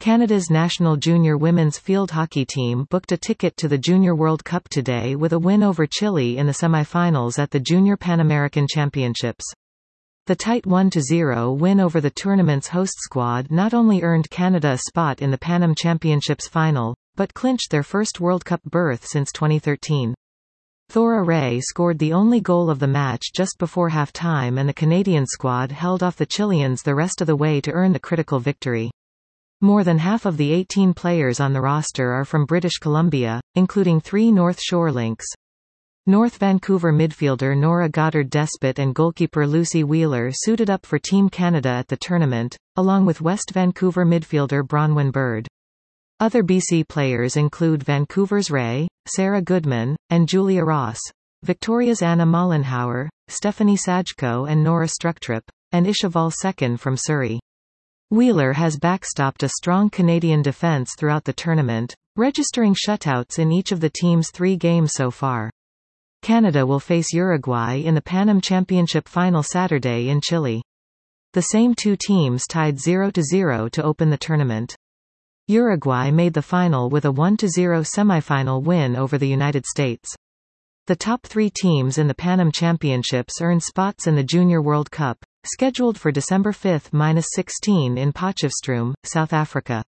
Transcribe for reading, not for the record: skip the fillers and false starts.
Canada's national junior women's field hockey team booked a ticket to the Junior World Cup today with a win over Chile in the semifinals at the Junior Pan American Championships. The tight 1-0 win over the tournament's host squad not only earned Canada a spot in the Pan Am Championships final, but clinched their first World Cup berth since 2013. Thora Ray scored the only goal of the match just before half-time, and the Canadian squad held off the Chileans the rest of the way to earn the critical victory. More than half of the 18 players on the roster are from British Columbia, including 3 North Shore Lynx. North Vancouver midfielder Nora Goddard-Despot and goalkeeper Lucy Wheeler suited up for Team Canada at the tournament, along with West Vancouver midfielder Bronwyn Bird. Other BC players include Vancouver's Ray, Sarah Goodman, and Julia Ross, Victoria's Anna Mollenhauer, Stephanie Sajko and Nora Strucktrip, and Ishaval Second from Surrey. Wheeler has backstopped a strong Canadian defence throughout the tournament, registering shutouts in each of the team's 3 games so far. Canada will face Uruguay in the Pan Am Championship final Saturday in Chile. The same 2 teams tied 0-0 to open the tournament. Uruguay made the final with a 1-0 semifinal win over the United States. The top 3 teams in the Pan Am Championships earn spots in the Junior World Cup, scheduled for December 5–16 in Potchefstroom, South Africa.